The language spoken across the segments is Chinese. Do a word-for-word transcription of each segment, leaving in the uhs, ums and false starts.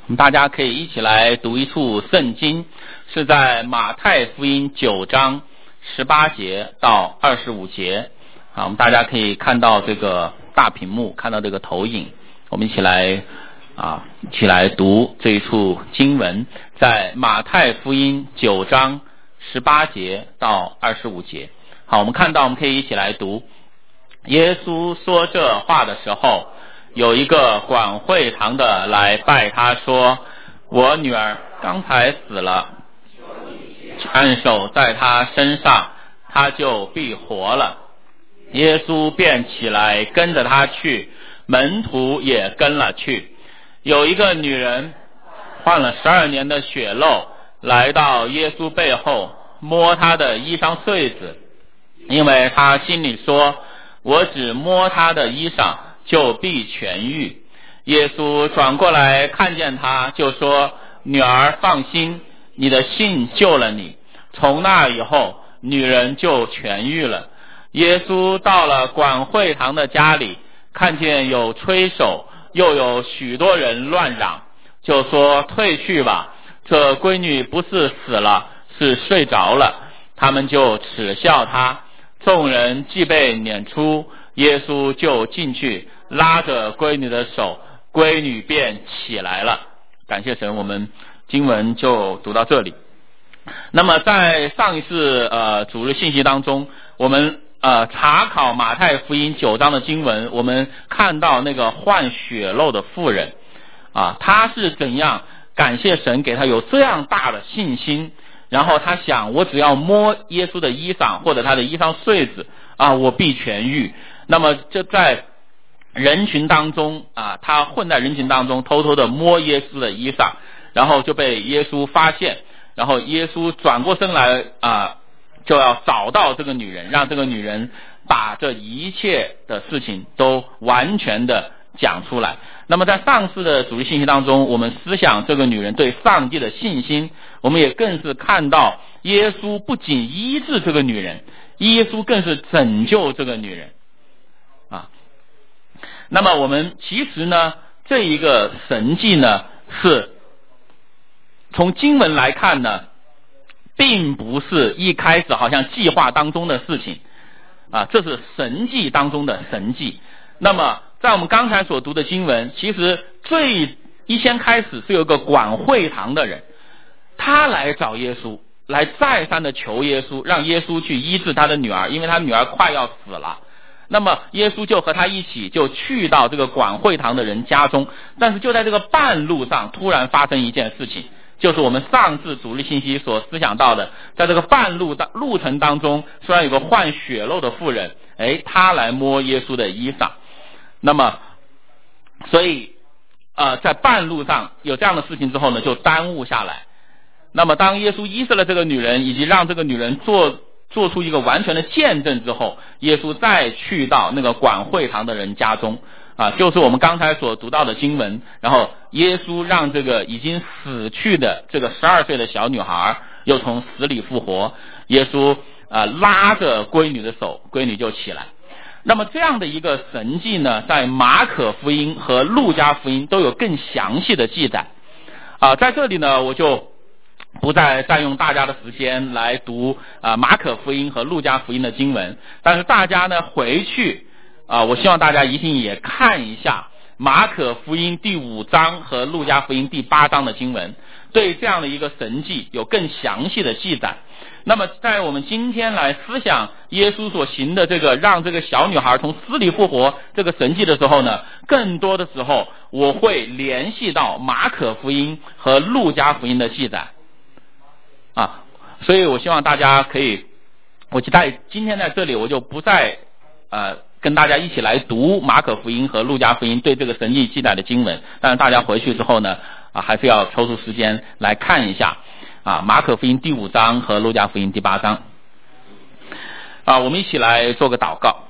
我们大家可以一起来读一处圣经，是在马太福音九章十八节到二十五节。啊，我们大家可以看到这个大屏幕，看到这个投影，我们一起来啊，一起来读这一处经文，在马太福音九章十八节到二十五节。好，我们看到，我们可以一起来读。耶稣说这话的时候，有一个管会堂的来拜他，说：我女儿刚才死了，按手在她身上，她就必活了。耶稣便起来跟着他去，门徒也跟了去。有一个女人患了十二年的血漏，来到耶稣背后，摸他的衣裳穗子，因为他心里说：我只摸他的衣裳，就必痊愈。耶稣转过来看见他，就说：女儿放心，你的信救了你。从那以后，女人就痊愈了。耶稣到了管会堂的家里，看见有吹手，又有许多人乱嚷，就说：退去吧，这闺女不是死了，是睡着了。他们就耻笑他。众人既被撵出，耶稣就进去，拉着闺女的手，闺女便起来了。感谢神，我们经文就读到这里。那么在上一次呃主日信息当中，我们呃查考马太福音九章的经文，我们看到那个患血漏的妇人啊，她是怎样感谢神给她有这样大的信心，然后她想，我只要摸耶稣的衣裳或者他的衣裳穗子啊，我必痊愈。那么就在人群当中啊，她混在人群当中偷偷的摸耶稣的衣裳，然后就被耶稣发现，然后耶稣转过身来啊，就要找到这个女人，让这个女人把这一切的事情都完全的讲出来。那么在上次的主日信息当中，我们思想这个女人对上帝的信心，我们也更是看到耶稣不仅医治这个女人，耶稣更是拯救这个女人啊。那么我们其实呢，这一个神迹呢，是从经文来看呢，并不是一开始好像计划当中的事情啊，这是神迹当中的神迹。那么在我们刚才所读的经文，其实最一先开始是有个管会堂的人，他来找耶稣，来再三的求耶稣，让耶稣去医治他的女儿，因为他女儿快要死了。那么耶稣就和他一起就去到这个管会堂的人家中，但是就在这个半路上突然发生一件事情，就是我们上次主日信息所思想到的，在这个半路的路程当中，虽然有个患血漏的妇人，诶，她来摸耶稣的衣裳。那么所以呃，在半路上有这样的事情之后呢，就耽误下来。那么当耶稣医治了这个女人，以及让这个女人做做出一个完全的见证之后，耶稣再去到那个管会堂的人家中啊，就是我们刚才所读到的经文。然后耶稣让这个已经死去的这个十二岁的小女孩又从死里复活，耶稣啊拉着闺女的手，闺女就起来。那么这样的一个神迹呢，在马可福音和路加福音都有更详细的记载啊。在这里呢，我就不再占用大家的时间来读啊马可福音和路加福音的经文，但是大家呢回去啊，我希望大家一定也看一下马可福音第五章和路加福音第八章的经文，对这样的一个神迹有更详细的记载。那么在我们今天来思想耶稣所行的这个让这个小女孩从死里复活这个神迹的时候呢，更多的时候我会联系到马可福音和路加福音的记载啊，所以我希望大家可以，我在今天在这里我就不再呃跟大家一起来读马可福音和路加福音对这个神迹记载的经文，但是大家回去之后呢啊，还是要抽出时间来看一下啊马可福音第五章和路加福音第八章啊，我们一起来做个祷告。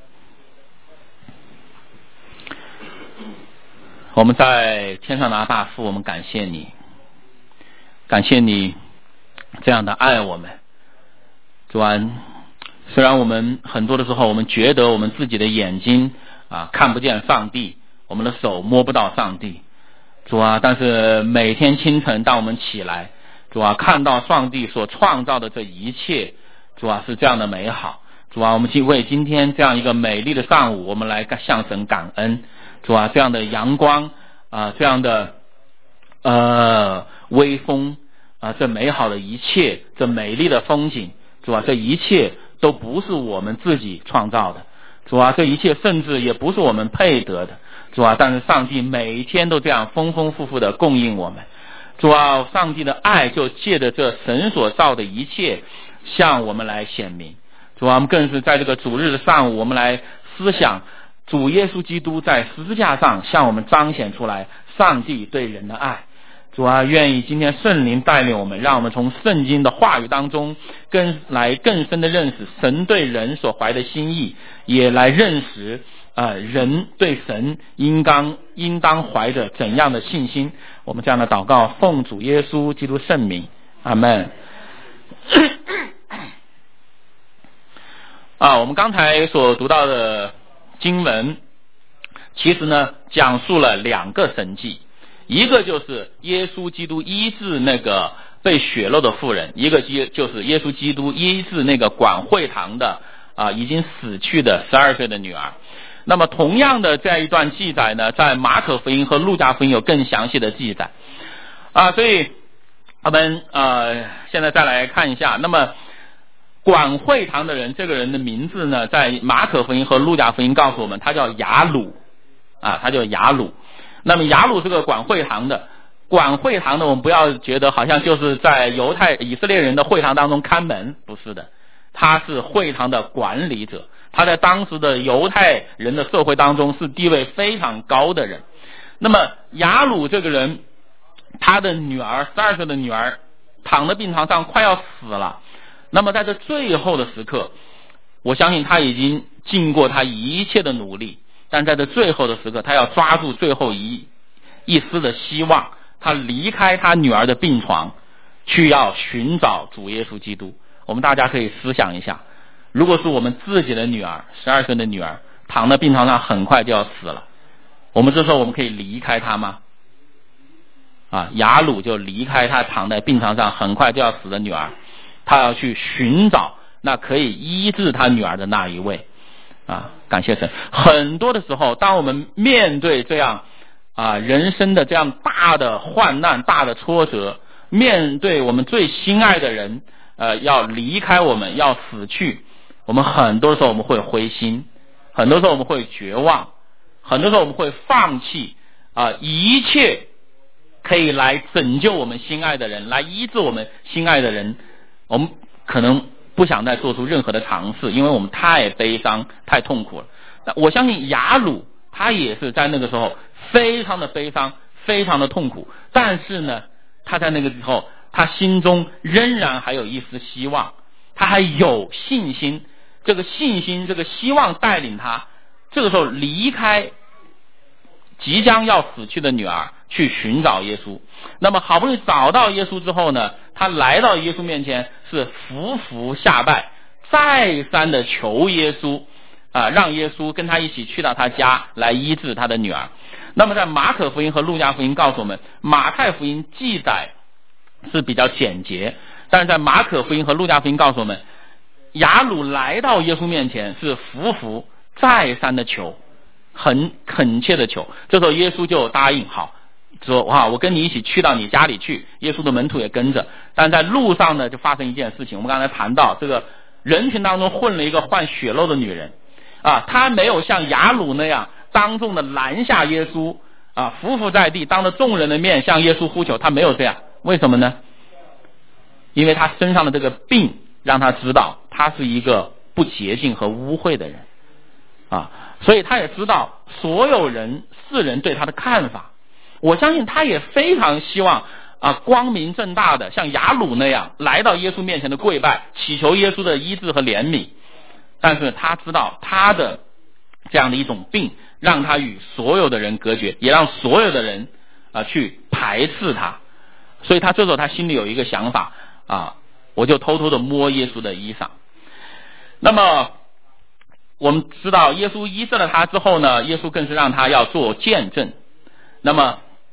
我们在天上的阿爸父，我们感谢你，感谢你这样的爱我们。主啊，虽然我们很多的时候我们觉得我们自己的眼睛啊看不见上帝，我们的手摸不到上帝， 主啊，但是每天清晨当我们起来，主啊，看到上帝所创造的这一切，主啊，是这样的美好。主啊，我们为今天这样一个美丽的上午，我们来向神感恩。主啊，这样的阳光啊，这样的呃微风啊，这美好的一切，这美丽的风景，主啊，这一切都不是我们自己创造的。主啊，这一切甚至也不是我们配得的。主啊，但是上帝每一天都这样丰丰富富的供应我们。主啊，上帝的爱就借着这神所造的一切向我们来显明。主啊，我们更是在这个主日的上午，我们来思想主耶稣基督在十字架上向我们彰显出来上帝对人的爱。主啊，愿意今天圣灵带领我们，让我们从圣经的话语当中更来更深的认识神对人所怀的心意，也来认识呃人对神应当应当怀着怎样的信心。我们这样的祷告奉主耶稣基督圣名，阿们。啊，我们刚才所读到的经文其实呢讲述了两个神迹，一个就是耶稣基督医治那个被血漏的妇人，一个就是耶稣基督医治那个管会堂的啊已经死去的十二岁的女儿。那么同样的这样一段记载呢，在马可福音和路加福音有更详细的记载啊，所以我们呃现在再来看一下，那么管会堂的人，这个人的名字呢，在马可福音和路加福音告诉我们，他叫雅鲁啊，他叫雅鲁。那么雅鲁是个管会堂的，管会堂的我们不要觉得好像就是在犹太以色列人的会堂当中看门，不是的，他是会堂的管理者，他在当时的犹太人的社会当中是地位非常高的人。那么雅鲁这个人，他的女儿十二岁的女儿躺在病床上快要死了，那么在这最后的时刻，我相信他已经尽过他一切的努力，但在这最后的时刻，他要抓住最后一一丝的希望，他离开他女儿的病床，去要寻找主耶稣基督。我们大家可以思想一下，如果是我们自己的女儿，十二岁的女儿躺在病床上很快就要死了，我们这时候我们可以离开她吗？啊，雅鲁就离开他躺在病床上很快就要死的女儿，他要去寻找那可以医治他女儿的那一位啊！感谢神。很多的时候，当我们面对这样啊人生的这样大的患难、大的挫折，面对我们最心爱的人呃要离开我们、要死去，我们很多时候我们会灰心，很多时候我们会绝望，很多时候我们会放弃啊一切可以来拯救我们心爱的人、来医治我们心爱的人，我们可能不想再做出任何的尝试，因为我们太悲伤、太痛苦了。那我相信雅鲁他也是在那个时候非常的悲伤、非常的痛苦，但是呢，他在那个时候，他心中仍然还有一丝希望，他还有信心，这个信心、这个希望带领他，这个时候离开即将要死去的女儿，去寻找耶稣。那么好不容易找到耶稣之后呢，他来到耶稣面前，是伏伏下拜，再三的求耶稣啊，让耶稣跟他一起去到他家来医治他的女儿。那么在马可福音和路加福音告诉我们，马太福音记载是比较简洁，但是在马可福音和路加福音告诉我们，雅鲁来到耶稣面前是伏伏再三的求，很恳切的求。这时候耶稣就答应，好，说哇，我跟你一起去到你家里去。耶稣的门徒也跟着，但在路上呢，就发生一件事情。我们刚才谈到，这个人群当中混了一个患血漏的女人啊，她没有像雅鲁那样当众的拦下耶稣啊，伏伏在地，当着众人的面向耶稣呼求，她没有这样。为什么呢？因为她身上的这个病让她知道她是一个不洁净和污秽的人啊，所以他也知道所有人世人对他的看法。我相信他也非常希望啊，光明正大的像雅鲁那样来到耶稣面前的跪拜，祈求耶稣的医治和怜悯。但是他知道他的这样的一种病，让他与所有的人隔绝，也让所有的人啊去排斥他。所以他这时候他心里有一个想法啊，我就偷偷的摸耶稣的衣裳。那么我们知道耶稣医治了他之后呢，耶稣更是让他要做见证。那么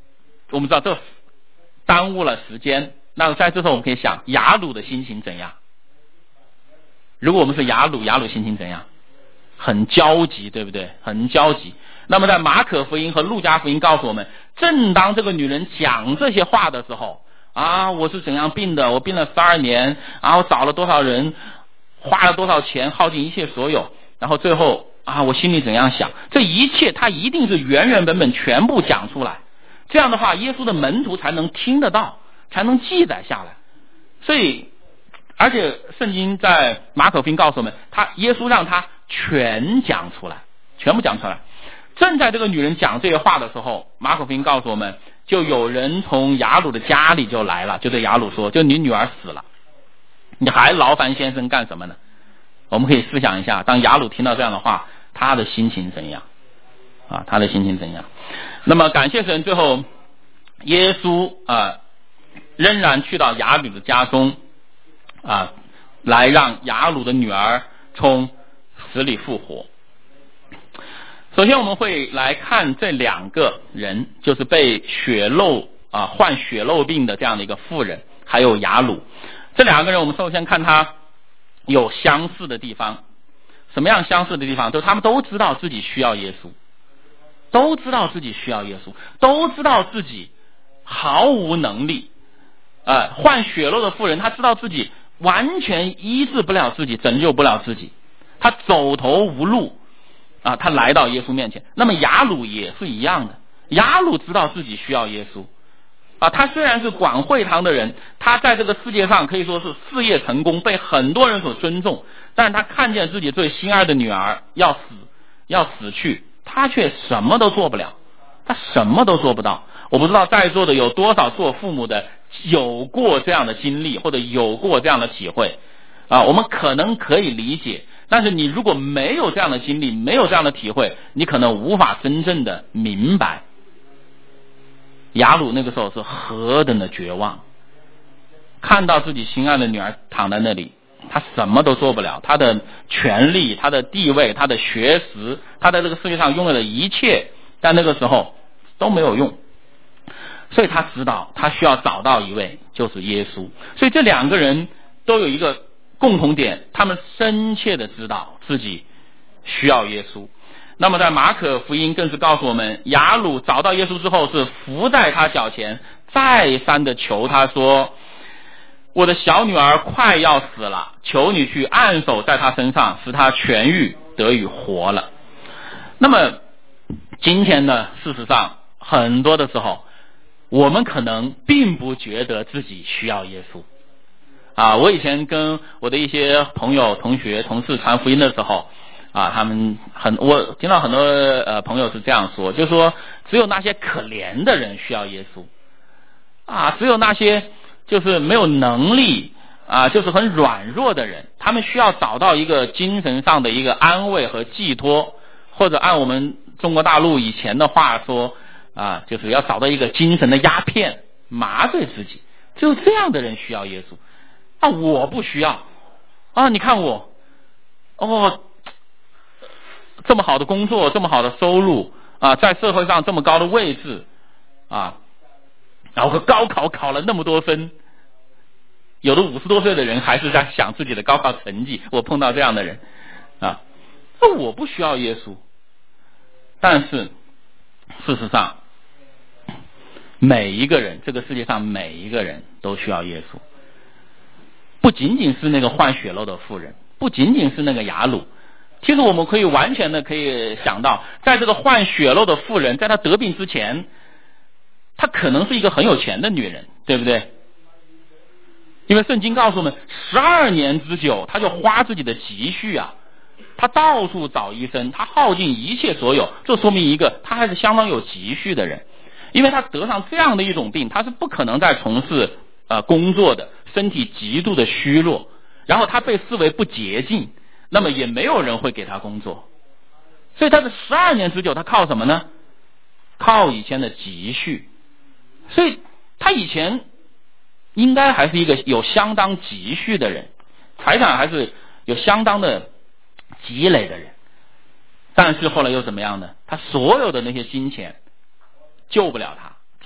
我们知道这耽误了时间。那在这时候我们可以想雅鲁的心情怎样？如果我们是雅鲁，雅鲁心情怎样？很焦急，对不对？很焦急。那么在马可福音和路加福音告诉我们，正当这个女人讲这些话的时候啊，我是怎样病的，我病了十二年，然后找了多少人，花了多少钱，耗尽一切所有，然后最后啊，我心里怎样想，这一切他一定是原原本本全部讲出来，这样的话耶稣的门徒才能听得到，才能记载下来。所以而且圣经在马可福音告诉我们，他耶稣让他全讲出来，全部讲出来。正在这个女人讲这些话的时候，马可福音告诉我们，就有人从雅鲁的家里就来了，就对雅鲁说，就你女儿死了，你还劳烦先生干什么呢？我们可以思想一下，当雅鲁听到这样的话，他的心情怎样啊？他的心情怎样？那么感谢神，最后耶稣啊仍然去到雅鲁的家中啊，来让雅鲁的女儿从死里复活。首先我们会来看这两个人，就是被血漏啊患血漏病的这样的一个妇人，还有雅鲁。这两个人我们首先看他有相似的地方。什么样相似的地方？就是他们都知道自己需要耶稣，都知道自己需要耶稣，都知道自己毫无能力。呃，患血漏的妇人，她知道自己完全医治不了自己，拯救不了自己，她走投无路啊，她来到耶稣面前。那么雅鲁也是一样的，雅鲁知道自己需要耶稣啊，他虽然是管会堂的人，他在这个世界上可以说是事业成功，被很多人所尊重，但是他看见自己最心爱的女儿要死要死去，他却什么都做不了，他什么都做不到。我不知道在座的有多少做父母的有过这样的经历，或者有过这样的体会啊，我们可能可以理解，但是你如果没有这样的经历，没有这样的体会，你可能无法真正的明白雅鲁那个时候是何等的绝望，看到自己心爱的女儿躺在那里，他什么都做不了，他的权利，他的地位，他的学识，他在这个世界上拥有的一切，在那个时候都没有用。所以他知道他需要找到一位，就是耶稣。所以这两个人都有一个共同点，他们深切的知道自己需要耶稣。那么在马可福音更是告诉我们，雅鲁找到耶稣之后是伏在他脚前，再三的求他说，我的小女儿快要死了，求你去按手在她身上，使她痊愈得以活了。那么今天呢，事实上很多的时候我们可能并不觉得自己需要耶稣啊。我以前跟我的一些朋友、同学、同事传福音的时候啊，他们很我听到很多呃朋友是这样说，就是说只有那些可怜的人需要耶稣啊，只有那些就是没有能力啊，就是很软弱的人，他们需要找到一个精神上的一个安慰和寄托，或者按我们中国大陆以前的话说啊，就是要找到一个精神的鸦片，麻醉自己。只有这样的人需要耶稣啊，我不需要啊！你看我哦，这么好的工作，这么好的收入啊，在社会上这么高的位置啊，然后高考考了那么多分，有的五十多岁的人还是在想自己的高考成绩，我碰到这样的人啊，那我不需要耶稣。但是事实上每一个人，这个世界上每一个人都需要耶稣，不仅仅是那个患血漏的妇人，不仅仅是那个雅鲁。其实我们可以完全的可以想到，在这个患血漏的妇人，在她得病之前，她可能是一个很有钱的女人，对不对？因为圣经告诉我们，十二年之久，她就花自己的积蓄啊，她到处找医生，她耗尽一切所有，这说明一个她还是相当有积蓄的人。因为她得上这样的一种病，她是不可能再从事呃工作的，身体极度的虚弱，然后她被视为不洁净，那么也没有人会给她工作。所以她的十二年之久，她靠什么呢？靠以前的积蓄。所以她以前应该还是一个有相当积蓄的人，财产还是有相当的积累的人。但是后来又怎么样呢？他所有的那些金钱救不了他，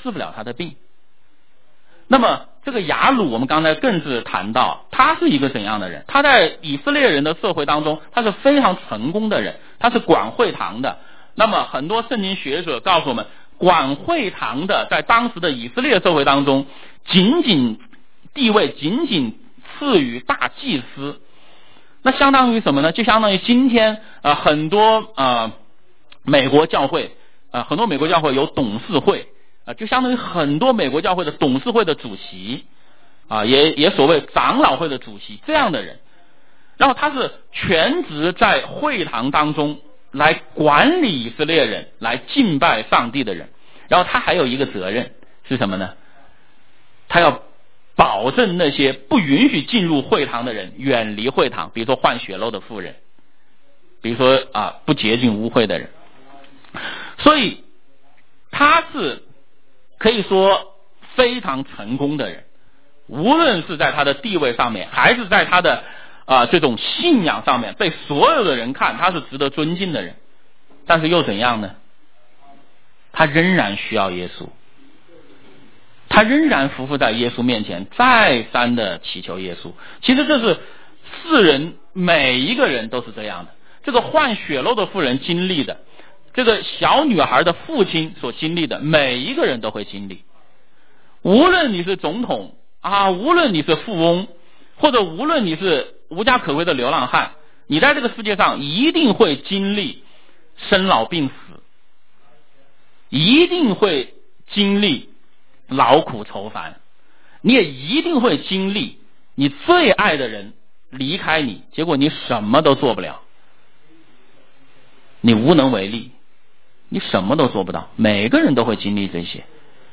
治不了他的病。那么这个雅鲁我们刚才更是谈到，他是一个怎样的人？他在以色列人的社会当中，他是非常成功的人，他是管会堂的。那么很多圣经学者告诉我们，管会堂的在当时的以色列社会当中，仅仅地位仅仅次于大祭司。那相当于什么呢？就相当于今天呃很多呃美国教会呃很多美国教会有董事会啊，就相当于很多美国教会的董事会的主席啊，也也所谓长老会的主席这样的人。然后他是全职在会堂当中来管理以色列人，来敬拜上帝的人。然后他还有一个责任是什么呢？他要保证那些不允许进入会堂的人远离会堂，比如说患血漏的妇人，比如说啊不洁净污秽的人。所以他是可以说非常成功的人，无论是在他的地位上面，还是在他的啊这种信仰上面，被所有的人看他是值得尊敬的人。但是又怎样呢？他仍然需要耶稣，他仍然匍匐在耶稣面前，再三的祈求耶稣。其实这是世人每一个人都是这样的，这个患血漏的妇人经历的，这个小女孩的父亲所经历的，每一个人都会经历。无论你是总统啊，无论你是富翁，或者无论你是无家可归的流浪汉，你在这个世界上一定会经历生老病死，一定会经历劳苦愁烦，你也一定会经历你最爱的人离开你，结果你什么都做不了，你无能为力，你什么都做不到。每个人都会经历这些。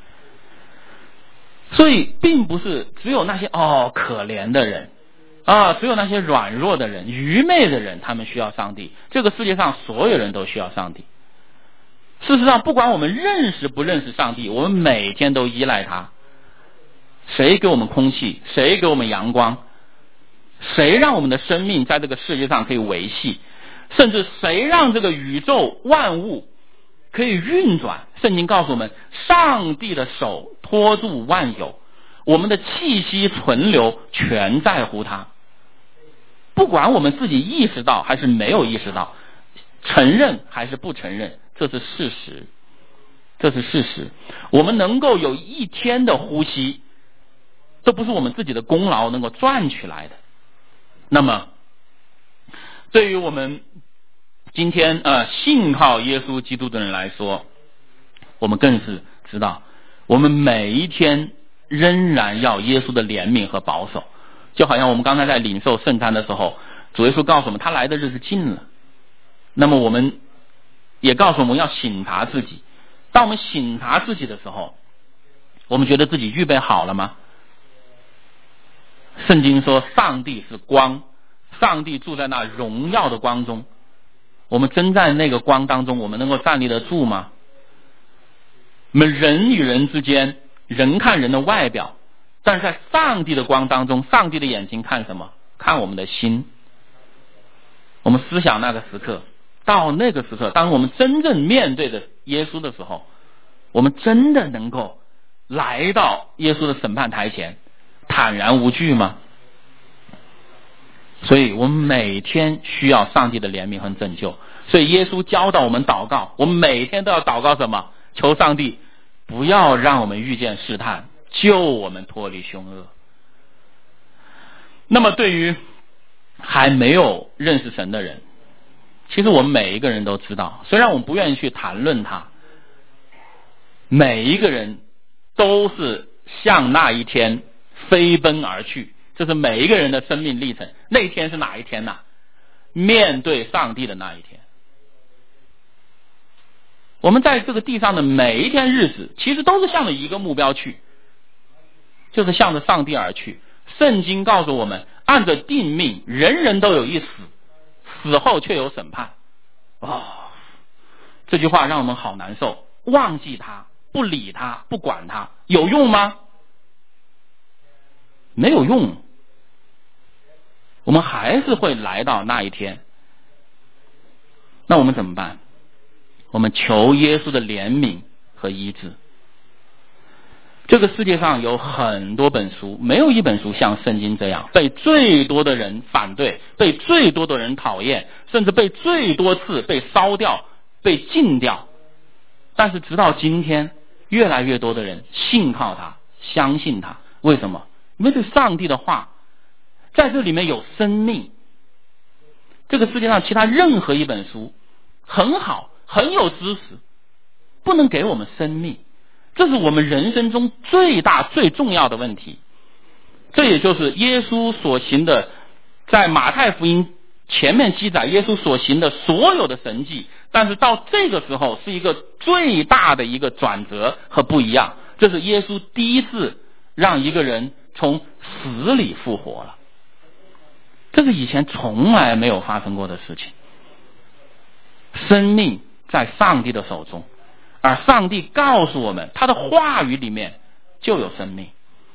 所以并不是只有那些哦可怜的人啊，只有那些软弱的人、愚昧的人他们需要上帝，这个世界上所有人都需要上帝。事实上不管我们认识不认识上帝，我们每天都依赖他。谁给我们空气？谁给我们阳光？谁让我们的生命在这个世界上可以维系？甚至谁让这个宇宙万物可以运转？圣经告诉我们，上帝的手托住万有，我们的气息存留全在乎他。不管我们自己意识到还是没有意识到，承认还是不承认，这是事实，这是事实。我们能够有一天的呼吸，这不是我们自己的功劳能够赚取来的。那么对于我们今天呃信靠耶稣基督的人来说，我们更是知道，我们每一天仍然要耶稣的怜悯和保守。就好像我们刚才在领受圣餐的时候，主耶稣告诉我们他来的日子近了，那么我们也告诉我们要省察自己。当我们省察自己的时候，我们觉得自己预备好了吗？圣经说上帝是光，上帝住在那荣耀的光中，我们真在那个光当中，我们能够站立得住吗？我们人与人之间，人看人的外表，但是在上帝的光当中，上帝的眼睛看什么？看我们的心。我们思想那个时刻，到那个时刻，当我们真正面对着耶稣的时候，我们真的能够来到耶稣的审判台前坦然无惧吗？所以我们每天需要上帝的怜悯和拯救。所以耶稣教导我们祷告，我们每天都要祷告什么？求上帝不要让我们遇见试探，救我们脱离凶恶。那么对于还没有认识神的人，其实我们每一个人都知道，虽然我们不愿意去谈论他，每一个人都是向那一天飞奔而去，这是每一个人的生命历程。那一天是哪一天呢？面对上帝的那一天。我们在这个地上的每一天日子，其实都是向着一个目标去，就是向着上帝而去。圣经告诉我们，按着定命，人人都有一死，死后却有审判。哦，这句话让我们好难受。忘记他，不理他，不管他，有用吗？没有用。我们还是会来到那一天。那我们怎么办？我们求耶稣的怜悯和医治。 这个世界上有很多本书，没有一本书像圣经这样被最多的人反对，被最多的人讨厌，甚至被最多次被烧掉，被禁掉。但是直到今天，越来越多的人信靠它，相信它。为什么？因为这上帝的话在这里面有生命。这个世界上其他任何一本书很好，很有知识，不能给我们生命。这是我们人生中最大最重要的问题。这也就是耶稣所行的，在马太福音前面记载耶稣所行的所有的神迹，但是到这个时候是一个最大的一个转折和不一样。这是耶稣第一次让一个人从死里复活了，这是以前从来没有发生过的事情。生命在上帝的手中，而上帝告诉我们他的话语里面就有生命。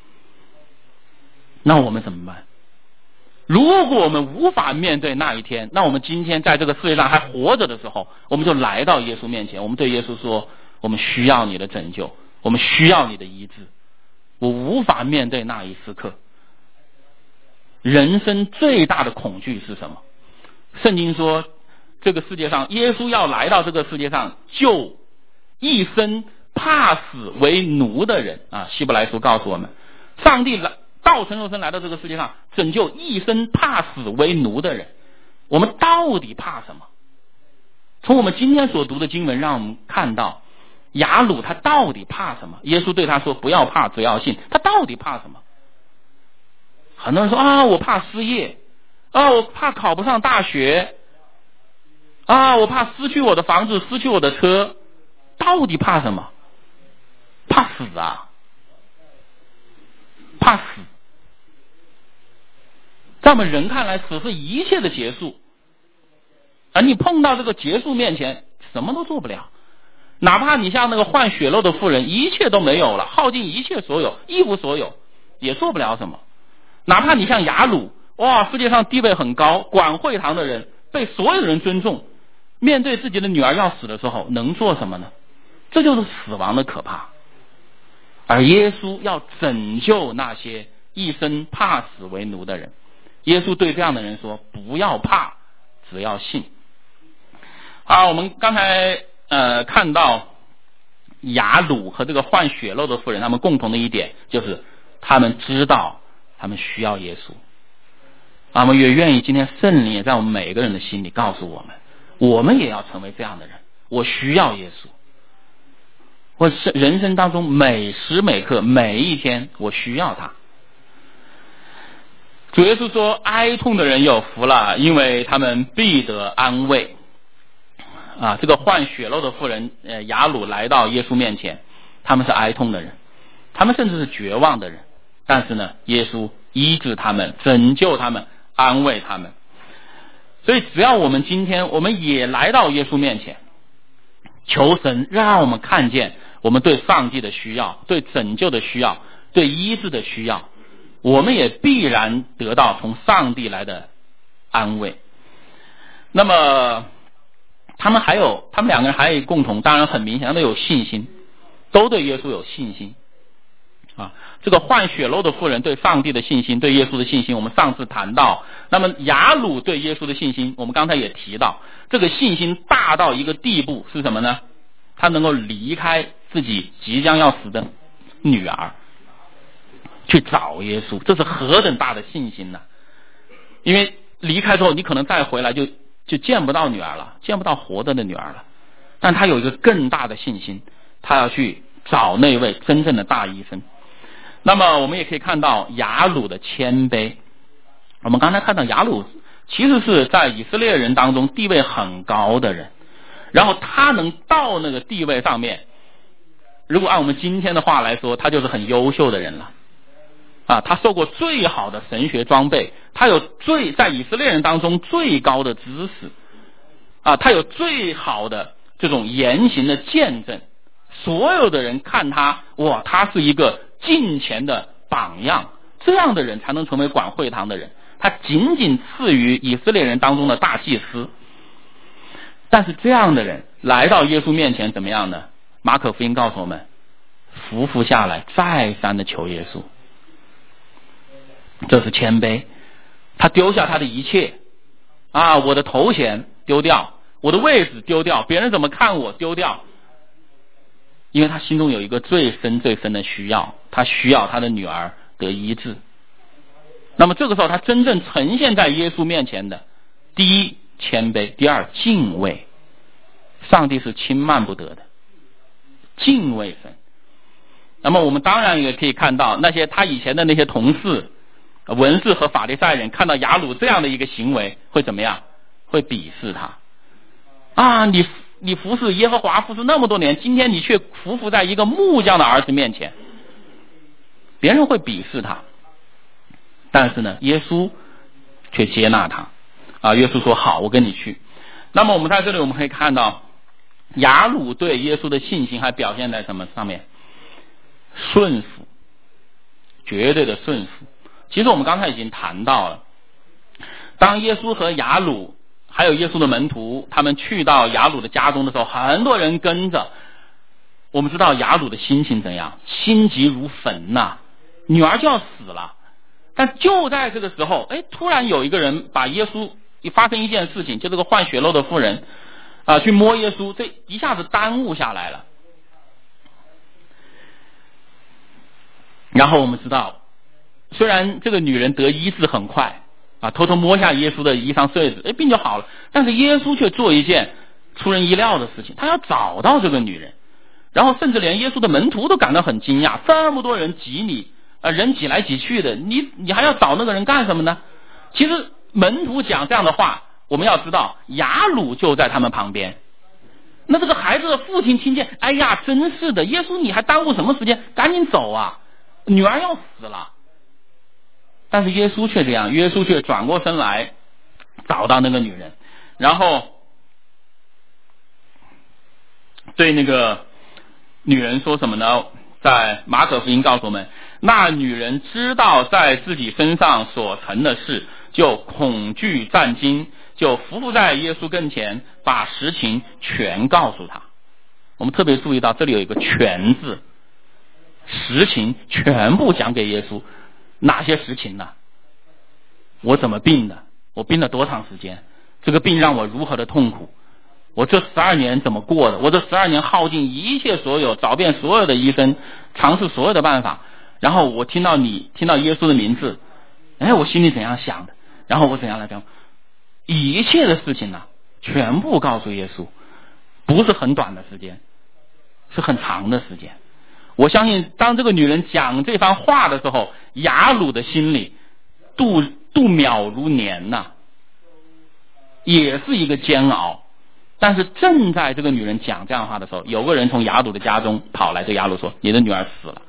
那我们怎么办？如果我们无法面对那一天，那我们今天在这个世界上还活着的时候，我们就来到耶稣面前，我们对耶稣说，我们需要你的拯救，我们需要你的医治。我无法面对那一时刻。人生最大的恐惧是什么？圣经说这个世界上耶稣要来到这个世界上救一生怕死为奴的人啊！希伯来书告诉我们，上帝来道成肉身来到这个世界上，拯救一生怕死为奴的人。我们到底怕什么？从我们今天所读的经文让我们看到，雅鲁他到底怕什么？耶稣对他说，不要怕，只要信。他到底怕什么？很多人说啊，我怕失业啊，我怕考不上大学啊，我怕失去我的房子，失去我的车。到底怕什么？怕死啊，怕死。在我们人看来，死是一切的结束，而你碰到这个结束面前，什么都做不了。哪怕你像那个患血漏的妇人，一切都没有了，耗尽一切所有，一无所有，也做不了什么。哪怕你像雅鲁，哇，世界上地位很高，管会堂的人，被所有人尊重，面对自己的女儿要死的时候，能做什么呢？这就是死亡的可怕。而耶稣要拯救那些一生怕死为奴的人。耶稣对这样的人说，不要怕，只要信。好，我们刚才呃看到雅鲁和这个患血漏的妇人，他们共同的一点就是他们知道他们需要耶稣。我们也愿意今天圣灵也在我们每一个人的心里告诉我们，我们也要成为这样的人。我需要耶稣，我人生当中每时每刻每一天我需要他。主耶稣说，哀痛的人有福了，因为他们必得安慰。啊，这个患血漏的妇人呃雅鲁来到耶稣面前，他们是哀痛的人，他们甚至是绝望的人，但是呢，耶稣医治他们，拯救他们，安慰他们。所以只要我们今天我们也来到耶稣面前，求神让我们看见我们对上帝的需要，对拯救的需要，对医治的需要，我们也必然得到从上帝来的安慰。那么他们还有他们两个人还有一个共同，当然很明显，他们有信心，都对耶稣有信心啊。这个患血漏的妇人对上帝的信心，对耶稣的信心，我们上次谈到。那么雅鲁对耶稣的信心，我们刚才也提到，这个信心大到一个地步是什么呢？他能够离开自己即将要死的女儿，去找耶稣，这是何等大的信心呢？因为离开之后，你可能再回来就就见不到女儿了，见不到活着的女儿了。但他有一个更大的信心，他要去找那位真正的大医生。那么我们也可以看到雅鲁的谦卑。我们刚才看到雅鲁其实是在以色列人当中地位很高的人，然后他能到那个地位上面，如果按我们今天的话来说，他就是很优秀的人了啊，他受过最好的神学装备，他有最在以色列人当中最高的知识啊，他有最好的这种言行的见证，所有的人看他，哇，他是一个敬虔的榜样，这样的人才能成为管会堂的人，他仅仅次于以色列人当中的大祭司。但是这样的人来到耶稣面前怎么样呢？马可福音告诉我们， 匍匐下来，再三的求耶稣。这是谦卑，他丢下他的一切啊，我的头衔丢掉，我的位置丢掉，别人怎么看我丢掉，因为他心中有一个最深最深的需要，他需要他的女儿得医治。那么这个时候他真正呈现在耶稣面前的，第一谦卑，第二敬畏。上帝是轻慢不得的，敬畏神。那么我们当然也可以看到，那些他以前的那些同事文士和法利赛人看到雅鲁这样的一个行为会怎么样？会鄙视他啊！你你服侍耶和华服侍那么多年，今天你却匍匐在一个木匠的儿子面前，别人会鄙视他。但是呢，耶稣却接纳他啊！耶稣说好，我跟你去。那么我们在这里我们可以看到，雅鲁对耶稣的信心还表现在什么上面？顺服，绝对的顺服。其实我们刚才已经谈到了，当耶稣和雅鲁还有耶稣的门徒他们去到雅鲁的家中的时候，很多人跟着。我们知道雅鲁的心情怎样？心急如焚呐、啊，女儿就要死了。但就在这个时候，哎，突然有一个人把耶稣发生一件事情，就这个患血漏的妇人啊、呃，去摸耶稣，这一下子耽误下来了。然后我们知道，虽然这个女人得医治很快啊，偷偷摸下耶稣的衣裳穗子，哎，病就好了。但是耶稣却做一件出人意料的事情，他要找到这个女人，然后甚至连耶稣的门徒都感到很惊讶，这么多人挤你啊，人挤来挤去的，你你还要找那个人干什么呢？其实门徒讲这样的话，我们要知道雅鲁就在他们旁边。那这个孩子的父亲听见，哎呀，真是的，耶稣你还耽误什么时间？赶紧走啊！女儿要死了。但是耶稣却这样，耶稣却转过身来找到那个女人，然后对那个女人说什么呢？在马可福音告诉我们，那女人知道在自己身上所成的事，就恐惧战惊，就伏伏在耶稣跟前，把实情全告诉他。我们特别注意到这里有一个全字，实情全部讲给耶稣。哪些实情呢？我怎么病的？我病了多长时间？这个病让我如何的痛苦？我这十二年怎么过的？我这十二年耗尽一切所有，找遍所有的医生，尝试所有的办法，然后我听到你听到耶稣的名字，哎，我心里怎样想的？然后我怎样来讲？一切的事情呢、啊，全部告诉耶稣，不是很短的时间，是很长的时间。我相信当这个女人讲这番话的时候，雅鲁的心里度度秒如年呐、啊，也是一个煎熬。但是正在这个女人讲这样的话的时候，有个人从雅鲁的家中跑来对雅鲁说，你的女儿死了。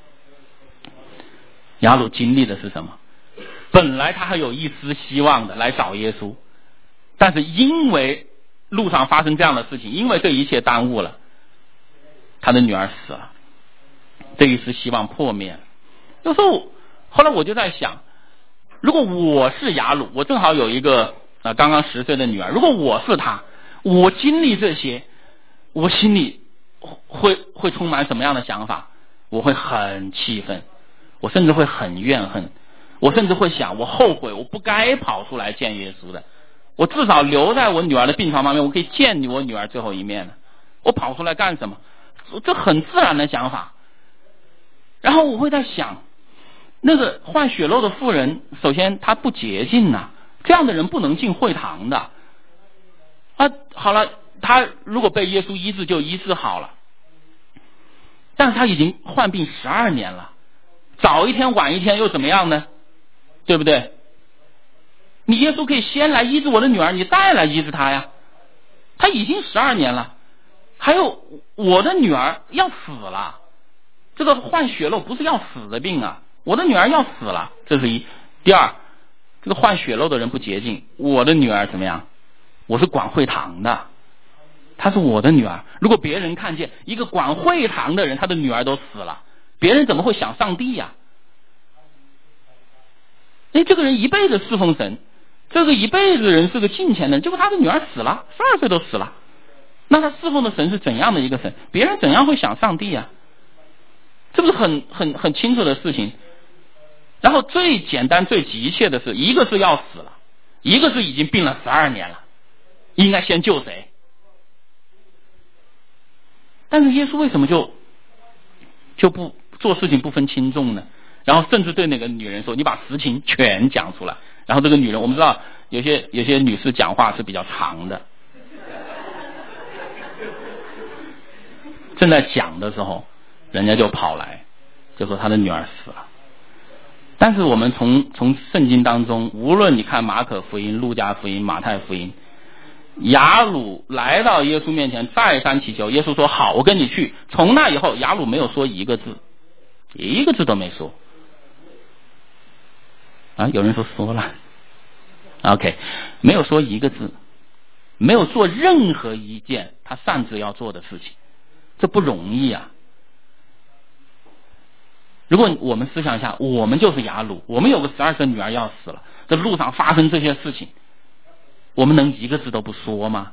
雅鲁经历的是什么？本来他还有一丝希望的来找耶稣，但是因为路上发生这样的事情，因为这一切耽误了，他的女儿死了，这一丝希望破灭了。有时候后来我就在想，如果我是雅鲁，我正好有一个呃刚刚十岁的女儿，如果我是她，我经历这些，我心里会会充满什么样的想法？我会很气愤，我甚至会很怨恨，我甚至会想，我后悔，我不该跑出来见耶稣的，我至少留在我女儿的病床旁边，我可以见你我女儿最后一面的，我跑出来干什么？这很自然的想法。然后我会在想，那个患血漏的妇人，首先她不洁净呐、啊，这样的人不能进会堂的。啊，好了，他如果被耶稣医治就医治好了，但是他已经患病十二年了，早一天晚一天又怎么样呢？对不对？你耶稣可以先来医治我的女儿，你再来医治她呀。他已经十二年了，还有我的女儿要死了，这个患血漏不是要死的病啊，我的女儿要死了，这是一。第二，这个患血漏的人不洁净，我的女儿怎么样？我是管会堂的，她是我的女儿。如果别人看见一个管会堂的人，他的女儿都死了，别人怎么会想上帝呀、啊？哎，这个人一辈子侍奉神，这个一辈子人是个敬虔的人，结果他的女儿死了，十二岁都死了，那他侍奉的神是怎样的一个神？别人怎样会想上帝呀、啊？ 这不是很很很清楚的事情。然后最简单最急切的是，一个是要死了，一个是已经病了十二年了，应该先救谁？但是耶稣为什么就就不做事情不分轻重呢？然后甚至对那个女人说，你把实情全讲出来。然后这个女人，我们知道有些有些女士讲话是比较长的，正在讲的时候，人家就跑来就说他的女儿死了。但是我们从从圣经当中，无论你看马可福音、路加福音、马太福音，雅鲁来到耶稣面前再三祈求，耶稣说好，我跟你去。从那以后，雅鲁没有说一个字，一个字都没说。啊，有人说说了 ，OK， 没有说一个字，没有做任何一件他擅自要做的事情，这不容易啊。如果我们思想一下，我们就是雅鲁，我们有个十二岁女儿要死了，这路上发生这些事情，我们能一个字都不说吗？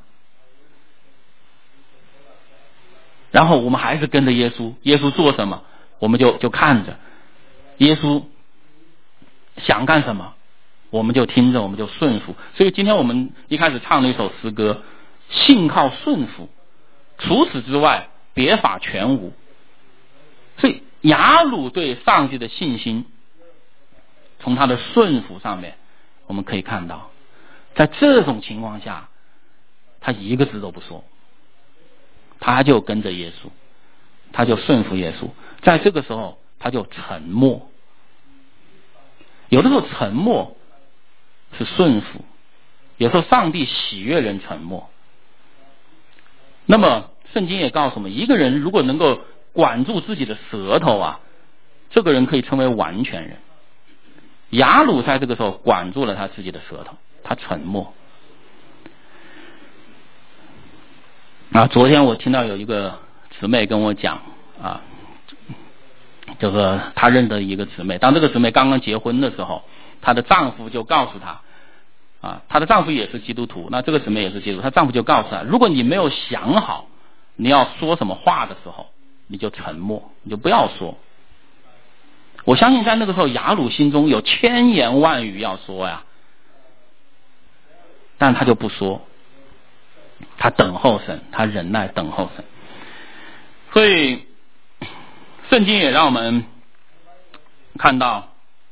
然后我们还是跟着耶稣，耶稣做什么我们就就看着，耶稣想干什么我们就听着，我们就顺服。所以今天我们一开始唱了一首诗歌，信靠顺服，除此之外别法全无。所以雅鲁对上帝的信心，从他的顺服上面我们可以看到，在这种情况下他一个字都不说，他就跟着耶稣，他就顺服耶稣。在这个时候他就沉默，有的时候沉默是顺服，有时候上帝喜悦人沉默。那么圣经也告诉我们，一个人如果能够管住自己的舌头啊，这个人可以称为完全人。雅鲁在这个时候管住了他自己的舌头，他沉默。啊，昨天我听到有一个姊妹跟我讲啊，就是她认得一个姊妹，当这个姊妹刚刚结婚的时候，她的丈夫就告诉她啊，她的丈夫也是基督徒，那这个姊妹也是基督徒，她丈夫就告诉她，如果你没有想好你要说什么话的时候，你就沉默，你就不要说。我相信在那个时候雅鲁心中有千言万语要说呀，但他就不说，他等候神，他忍耐等候神。所以圣经也让我们看到，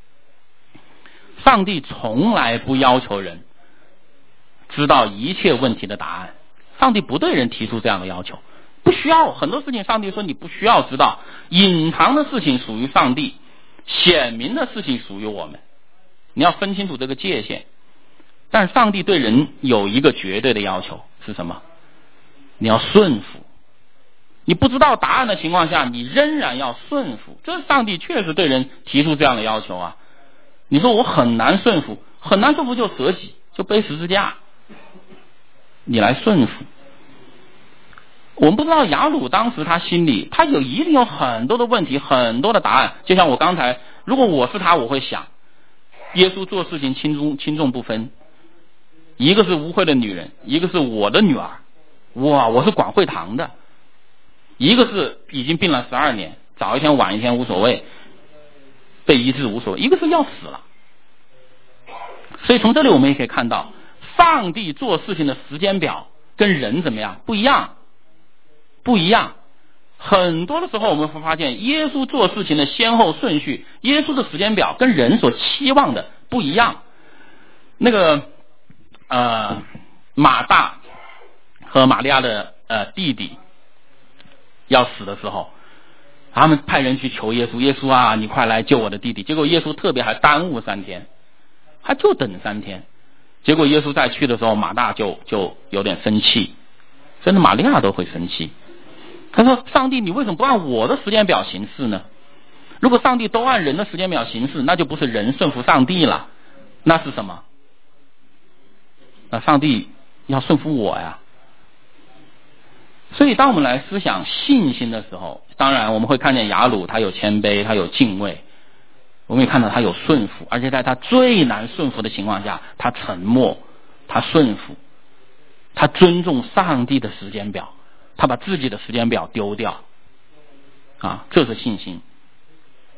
上帝从来不要求人知道一切问题的答案，上帝不对人提出这样的要求，不需要。很多事情上帝说你不需要知道，隐藏的事情属于上帝，显明的事情属于我们，你要分清楚这个界限。但上帝对人有一个绝对的要求是什么？你要顺服。你不知道答案的情况下，你仍然要顺服，这是上帝确实对人提出这样的要求啊。你说我很难顺服，很难顺服就舍己，就背十字架，你来顺服。我们不知道雅鲁当时他心里他有一定有很多的问题，很多的答案。就像我刚才，如果我是他，我会想，耶稣做事情轻重轻重不分，一个是污秽的女人，一个是我的女儿，哇，我是管会堂的，一个是已经病了十二年，早一天晚一天无所谓，被医治无所谓，一个是要死了。所以从这里我们也可以看到，上帝做事情的时间表跟人怎么样不一样不一样。很多的时候我们会发现，耶稣做事情的先后顺序，耶稣的时间表跟人所期望的不一样。那个呃马大和玛利亚的呃弟弟要死的时候，他们派人去求耶稣，耶稣啊你快来救我的弟弟。结果耶稣特别还耽误三天，他就等三天。结果耶稣再去的时候，马大就就有点生气，甚至玛利亚都会生气。他说，上帝你为什么不按我的时间表行事呢？如果上帝都按人的时间表行事，那就不是人顺服上帝了，那是什么？那上帝要顺服我呀。所以当我们来思想信心的时候，当然我们会看见雅鲁他有谦卑，他有敬畏，我们也看到他有顺服，而且在他最难顺服的情况下，他沉默，他顺服，他尊重上帝的时间表，他把自己的时间表丢掉啊，这是信心。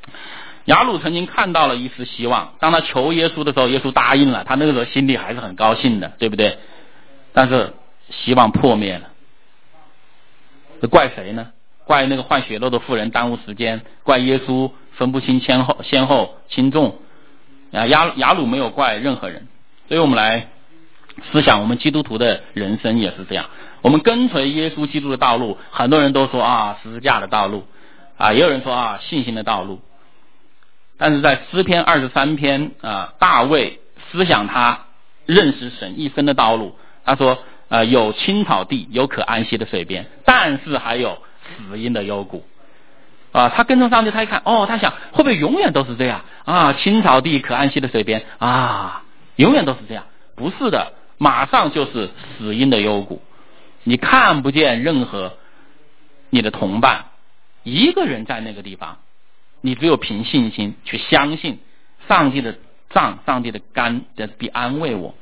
雅鲁曾经看到了一丝希望，当他求耶稣的时候，耶稣答应了，他那个时候心里还是很高兴的，对不对？但是希望破灭了，这怪谁呢？怪那个换血肉的妇人耽误时间，怪耶稣分不清先后先后轻重啊。雅雅鲁没有怪任何人，所以我们来思想我们基督徒的人生也是这样。我们跟随耶稣基督的道路，很多人都说啊十字架的道路啊，也有人说啊信心的道路。但是在诗篇二十三篇啊，大卫思想他认识神一生的道路，他说呃有青草地，有可安息的水边，但是还有死荫的幽谷啊。他跟从上帝，他一看哦，他想会不会永远都是这样啊？青草地可安息的水边啊，永远都是这样？不是的，马上就是死荫的幽谷。你看不见任何你的同伴，一个人在那个地方，你只有凭信心去相信上帝的杖，上帝的竿必安慰我。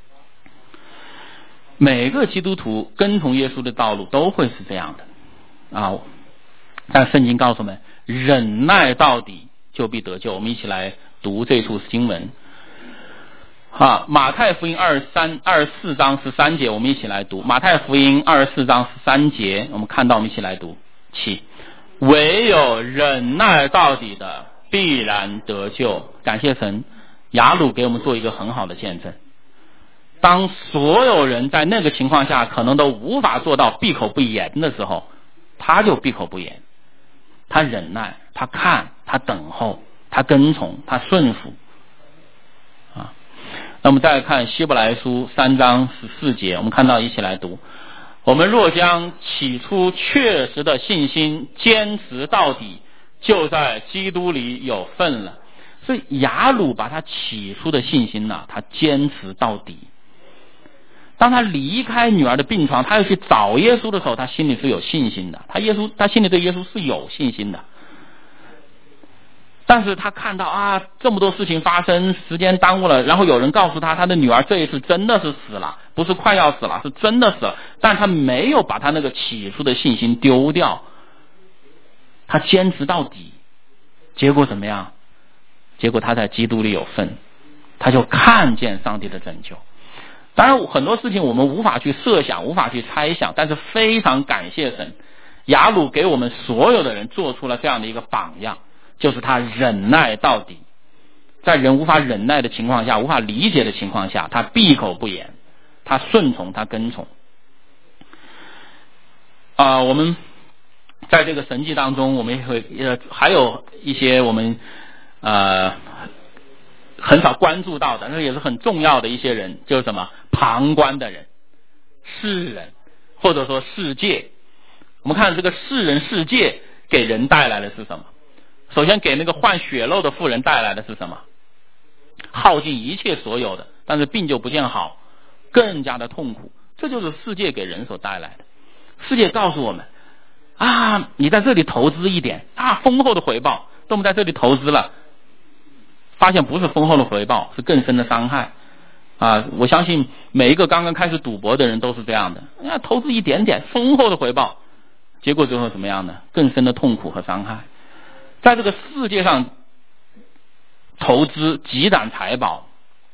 每个基督徒跟从耶稣的道路都会是这样的啊！但圣经告诉我们，忍耐到底就必得救。我们一起来读这处经文啊，马太福音二十三、二十四章十三节，我们一起来读。马太福音二十四章十三节，我们看到，我们一起来读。起，唯有忍耐到底的，必然得救。感谢神，雅鲁给我们做一个很好的见证。当所有人在那个情况下可能都无法做到闭口不言的时候，他就闭口不言，他忍耐，他看，他等候，他跟从，他顺服啊。那么再来看希伯来书三章十四节，我们看到，一起来读。我们若将起初确实的信心坚持到底，就在基督里有份了。所以雅鲁把他起初的信心呢、啊，他坚持到底。当他离开女儿的病床，他要去找耶稣的时候，他心里是有信心的，他耶稣他心里对耶稣是有信心的。但是他看到啊这么多事情发生，时间耽误了，然后有人告诉他，他的女儿这一次真的是死了，不是快要死了，是真的死了。但他没有把他那个起初的信心丢掉，他坚持到底。结果怎么样？结果他在基督里有份，他就看见上帝的拯救。当然很多事情我们无法去设想，无法去猜想，但是非常感谢神，雅鲁给我们所有的人做出了这样的一个榜样，就是他忍耐到底。在人无法忍耐的情况下，无法理解的情况下，他闭口不言，他顺从，他跟从啊、呃。我们在这个神迹当中，我们也会呃还有一些我们呃很少关注到的，那也是很重要的一些人，就是什么旁观的人、世人，或者说世界。我们看这个世人世界给人带来的是什么？首先给那个患血漏的妇人带来的是什么？耗尽一切所有的，但是病就不见好，更加的痛苦。这就是世界给人所带来的。世界告诉我们啊，你在这里投资一点啊，丰厚的回报。等我们在这里投资了，发现不是丰厚的回报，是更深的伤害啊！我相信每一个刚刚开始赌博的人都是这样的，啊，投资一点点丰厚的回报，结果最后怎么样呢？更深的痛苦和伤害。在这个世界上投资积攒财宝，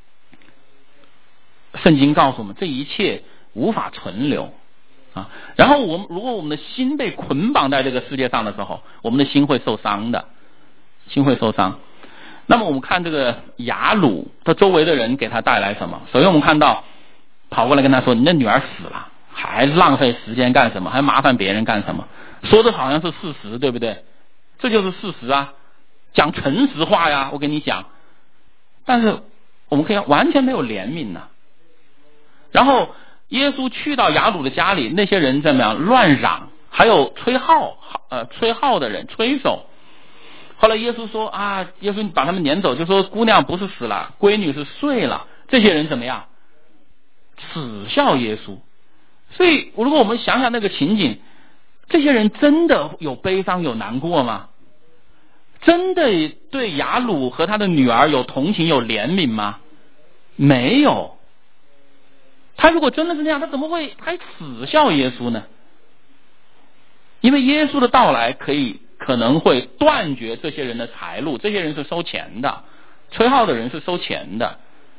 圣经告诉我们这一切无法存留啊。然后我们如果我们的心被捆绑在这个世界上的时候，我们的心会受伤的，心会受伤。那么我们看这个雅鲁，他周围的人给他带来什么？首先我们看到跑过来跟他说，你的女儿死了，还浪费时间干什么？还麻烦别人干什么？说的好像是事实，对不对？这就是事实啊，讲诚实话呀，我跟你讲。但是我们可以完全没有怜悯呢。然后耶稣去到雅鲁的家里，那些人怎么样？乱嚷，还有吹号，呃，吹号的人，吹手。后来耶稣说啊，耶稣把他们撵走，就说姑娘不是死了，闺女是睡了。这些人怎么样？耻笑耶稣。所以如果我们想想那个情景，这些人真的有悲伤有难过吗？真的对雅鲁和他的女儿有同情有怜悯吗？没有。他如果真的是那样，他怎么会还耻笑耶稣呢？因为耶稣的到来可以可能会断绝这些人的财路，这些人是收钱的，吹号的人是收钱的。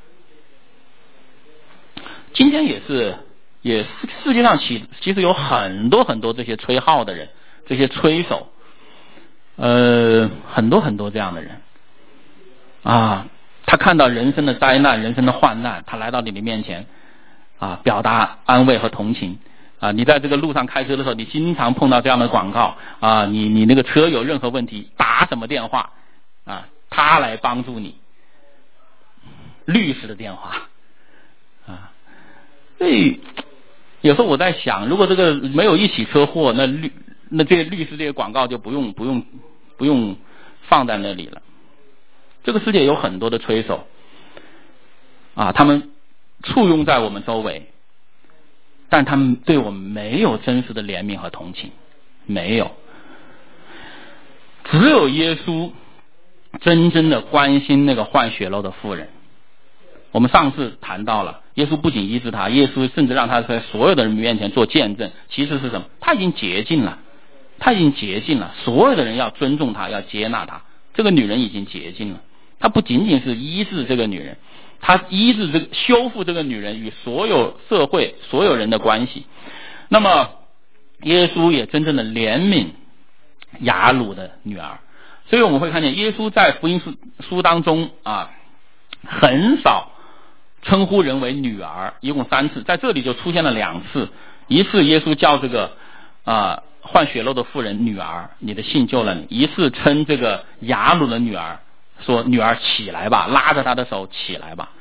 今天也是，也世界上其其实有很多很多这些吹号的人，这些吹手，呃，很多很多这样的人啊，他看到人生的灾难、人生的患难，他来到你的面前啊，表达安慰和同情啊。你在这个路上开车的时候，你经常碰到这样的广告啊，你你那个车有任何问题，打什么电话啊，他来帮助你，律师的电话啊。所以有时候我在想，如果这个没有一起车祸，那律那这些律师这些广告就不用不用不用放在那里了。这个世界有很多的吹手啊，他们簇拥在我们周围，但他们对我们没有真实的怜悯和同情，没有。只有耶稣真正的关心那个患血漏的妇人。我们上次谈到了，耶稣不仅医治他，耶稣甚至让他在所有的人面前做见证。其实是什么？他已经洁净了，他已经洁净了，所有的人要尊重他，要接纳他。这个女人已经洁净了，他不仅仅是医治这个女人，他医治这个修复这个女人与所有社会所有人的关系。那么耶稣也真正的怜悯雅鲁的女儿。所以我们会看见耶稣在福音书书当中啊，很少称呼人为女儿，一共三次，在这里就出现了两次。一次耶稣叫这个啊患血漏的妇人女儿，你的信救了你；一次称这个雅鲁的女儿说，女儿起来吧，拉着她的手起来吧。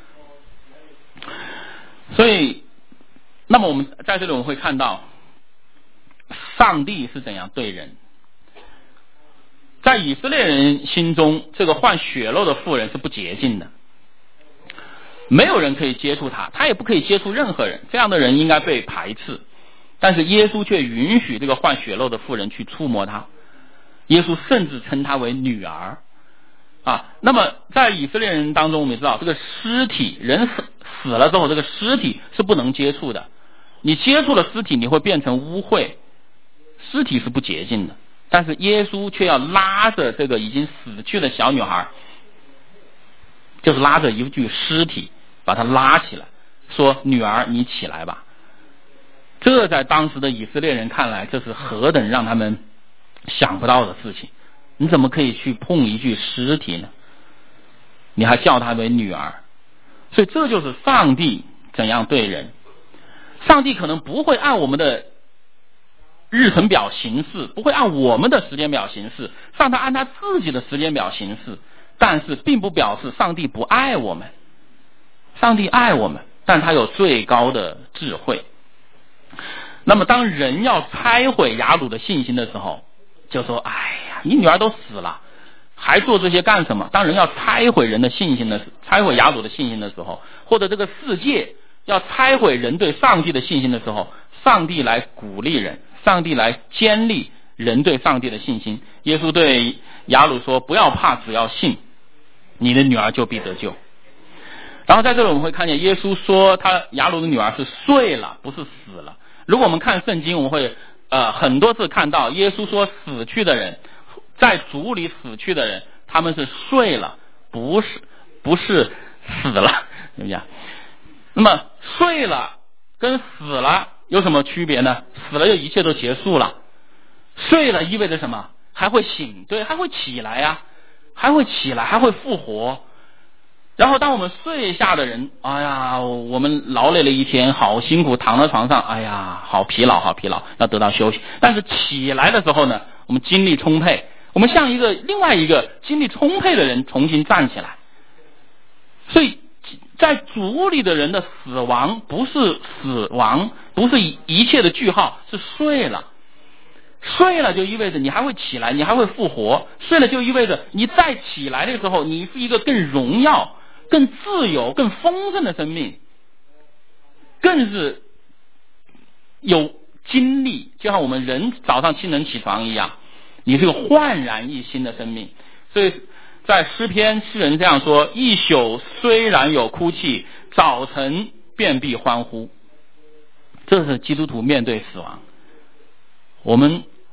所以那么我们在这里我们会看到上帝是怎样对人。在以色列人心中，这个患血漏的妇人是不洁净的，没有人可以接触他，他也不可以接触任何人，这样的人应该被排斥。但是耶稣却允许这个患血漏的妇人去触摸他，耶稣甚至称她为女儿啊。那么在以色列人当中，我们也知道这个尸体，人死死了之后，这个尸体是不能接触的，你接触了尸体，你会变成污秽，尸体是不洁净的。但是耶稣却要拉着这个已经死去的小女孩，就是拉着一具尸体把她拉起来，说女儿你起来吧。这在当时的以色列人看来，这是何等让他们想不到的事情。你怎么可以去碰一具尸体呢？你还叫她为女儿。所以这就是上帝怎样对人。上帝可能不会按我们的日程表行事，不会按我们的时间表行事，上帝按他自己的时间表行事。但是并不表示上帝不爱我们，上帝爱我们，但他有最高的智慧。那么当人要拆毁雅鲁的信心的时候，就说哎呀，你女儿都死了，还做这些干什么？当人要拆毁人的信心的时拆毁雅鲁的信心的时候，或者这个世界要拆毁人对上帝的信心的时候，上帝来鼓励人，上帝来坚立人对上帝的信心。耶稣对雅鲁说，不要怕，只要信，你的女儿就必得救。然后在这里我们会看见耶稣说他雅鲁的女儿是睡了，不是死了。如果我们看圣经，我们会呃很多次看到耶稣说死去的人，在主里死去的人，他们是睡了，不是不是死了，对不对？那么睡了跟死了有什么区别呢？死了就一切都结束了，睡了意味着什么？还会醒，对，还会起来呀、啊，还会起来，还会复活。然后当我们睡下的人，哎呀，我们劳累了一天，好辛苦，躺在床上，哎呀，好疲劳，好疲劳，要得到休息。但是起来的时候呢，我们精力充沛，我们像一个另外一个精力充沛的人重新站起来。所以在主里的人的死亡不是死亡，不是一切的句号，是睡了。睡了就意味着你还会起来，你还会复活。睡了就意味着你再起来的时候，你是一个更荣耀、更自由、更丰盛的生命，更是有精力，就像我们人早上清晨起床一样，你是个焕然一新的生命。所以在诗篇诗人这样说，一宿虽然有哭泣，早晨便必欢呼。这是基督徒面对死亡，我们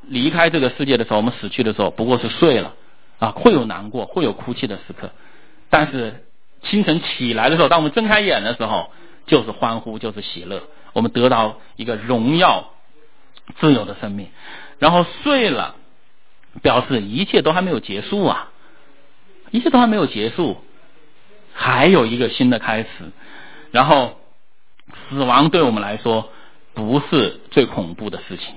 离开这个世界的时候，我们死去的时候不过是睡了啊，会有难过，会有哭泣的时刻，但是清晨起来的时候，当我们睁开眼的时候，就是欢呼，就是喜乐，我们得到一个荣耀自由的生命。然后睡了表示一切都还没有结束啊，一切都还没有结束，还有一个新的开始。然后死亡对我们来说不是最恐怖的事情。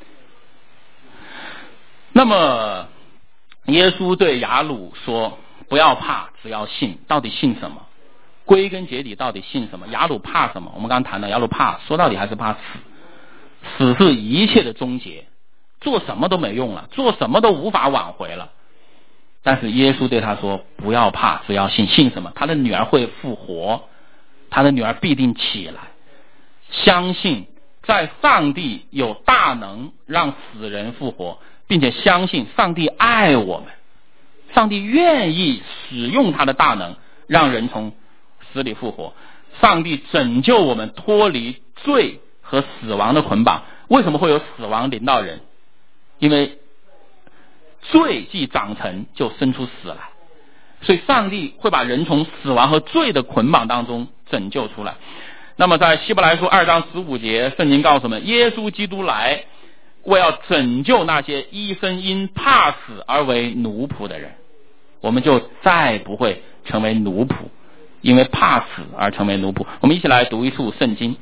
那么耶稣对雅鲁说不要怕，只要信。到底信什么？归根结底到底信什么？雅鲁怕什么？我们刚刚谈到雅鲁怕，说到底还是怕死。死是一切的终结，做什么都没用了，做什么都无法挽回了。但是耶稣对他说不要怕，只要信。信什么？他的女儿会复活，他的女儿必定起来。相信在上帝有大能让死人复活，并且相信上帝爱我们，上帝愿意使用他的大能让人从死里复活，上帝拯救我们脱离罪和死亡的捆绑。为什么会有死亡临到人？因为罪既长成就生出死来，所以上帝会把人从死亡和罪的捆绑当中拯救出来。那么在希伯来书二章十五节，圣经告诉我们，耶稣基督来为要拯救那些一生因怕死而为奴仆的人，我们就再不会成为奴仆，因为怕死而成为奴仆。我们一起来读一处圣经。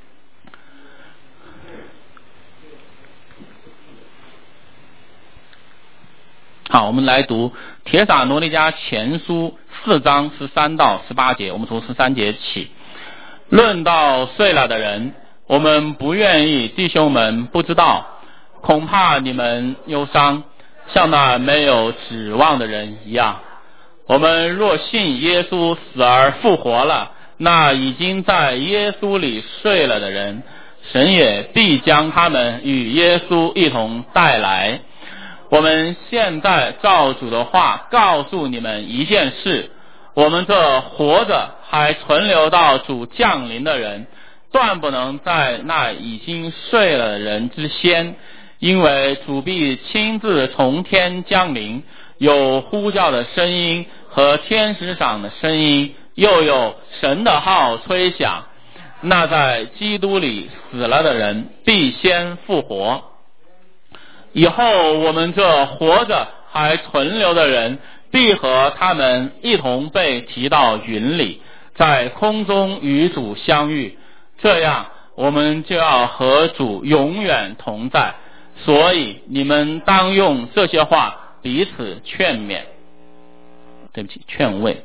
好，我们来读帖撒罗尼迦前书四章十三到十八节，我们从十三节起。论到睡了的人，我们不愿意弟兄们不知道，恐怕你们忧伤，像那没有指望的人一样。我们若信耶稣死而复活了，那已经在耶稣里睡了的人，神也必将他们与耶稣一同带来。我们现在照主的话告诉你们一件事，我们这活着还存留到主降临的人，断不能在那已经睡了的人之先，因为主必亲自从天降临，有呼叫的声音和天使长的声音，又有神的号吹响。那在基督里死了的人必先复活。以后我们这活着还存留的人，必和他们一同被提到云里，在空中与主相遇，这样我们就要和主永远同在。所以你们当用这些话彼此劝勉，对不起，劝慰。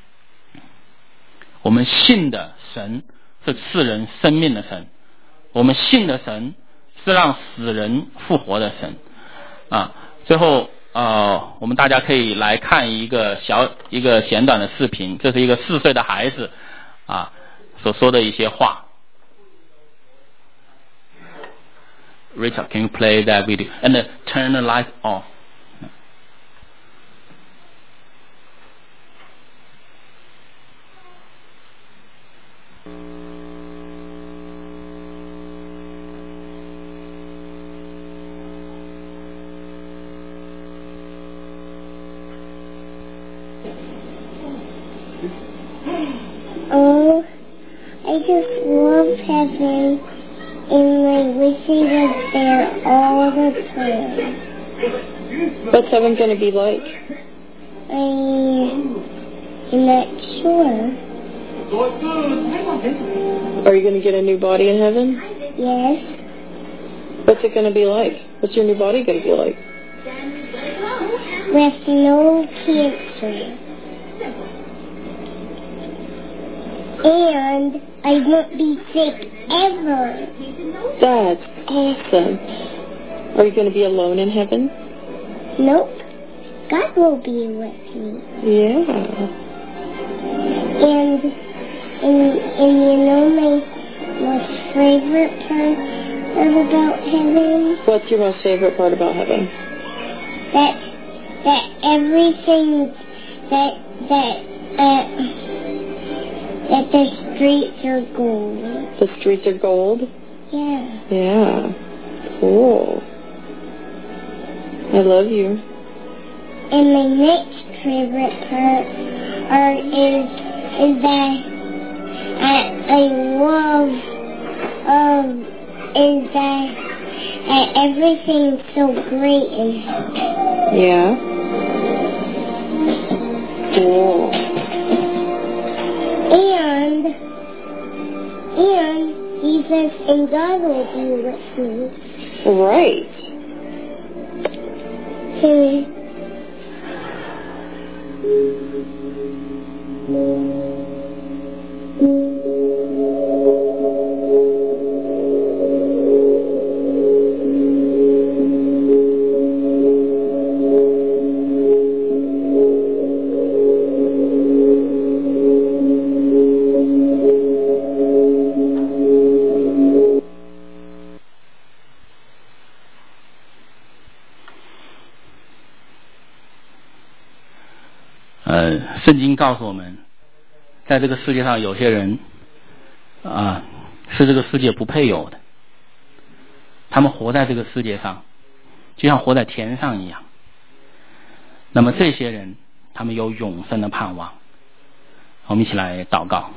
我们信的神是赐人生命的神，我们信的神是让死人复活的神啊。最后呃，我们大家可以来看一个小一个简短的视频，这是一个四岁的孩子啊所说的一些话。Richard, can you play that video and then turn the light off? Oh, I just love heaven, and I wish I was there all the time. What's heaven going to be like? I am not sure. Are you going to get a new body in heaven? Yes. What's it going to be like? What's your new body going to be like? With no cancer. And I won't be sick ever. That's awesome. Are you going to be alone in heaven? Nope. God will be with me. Yeah. And and and you know my most favorite part about heaven? What's your most favorite part about heaven? That that everything that that uh that the streets are gold. The streets are gold? Yeah. Yeah. Cool. I love you. And my next favorite part are, is is that I I love um is that uh, everything's so great in heaven. Yeah. Cool. And and he says, and God will be with me. Right. Hmm. 呃，圣经告诉我们，在这个世界上有些人啊，是这个世界不配有的，他们活在这个世界上就像活在天上一样。那么这些人他们有永生的盼望。我们一起来祷告。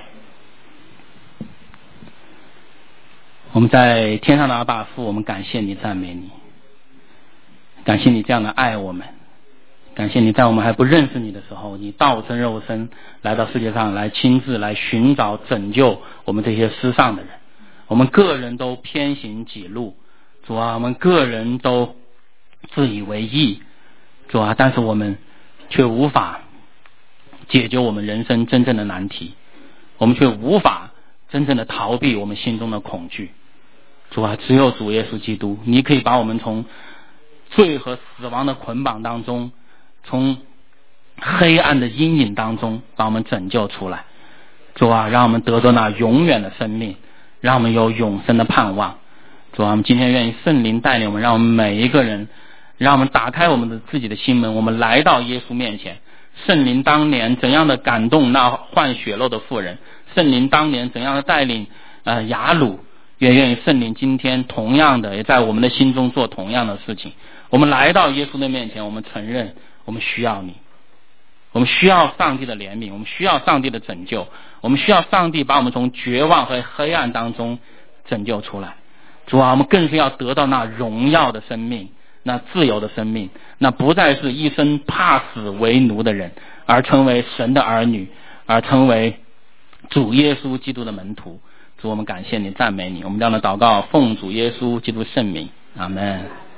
我们在天上的阿爸父，我们感谢你，赞美你，感谢你这样的爱我们，感谢你在我们还不认识你的时候，你道成肉身来到世界上，来亲自来寻找拯救我们这些失丧的人。我们个人都偏行己路，主啊，我们个人都自以为义，主啊，但是我们却无法解决我们人生真正的难题，我们却无法真正的逃避我们心中的恐惧。主啊，只有主耶稣基督，你可以把我们从罪和死亡的捆绑当中，从黑暗的阴影当中把我们拯救出来。主啊，让我们得到那永远的生命，让我们有永生的盼望。主啊，我们今天愿意圣灵带领我们，让我们每一个人，让我们打开我们的自己的心门，我们来到耶稣面前。圣灵当年怎样的感动那患血漏的妇人，圣灵当年怎样的带领呃雅鲁，也愿意圣灵今天同样的也在我们的心中做同样的事情。我们来到耶稣的面前，我们承认我们需要你，我们需要上帝的怜悯，我们需要上帝的拯救，我们需要上帝把我们从绝望和黑暗当中拯救出来。主啊，我们更是要得到那荣耀的生命，那自由的生命，那不再是一生怕死为奴的人，而成为神的儿女，而成为主耶稣基督的门徒。主，我们感谢你，赞美你，我们这样的祷告奉主耶稣基督圣名，阿们。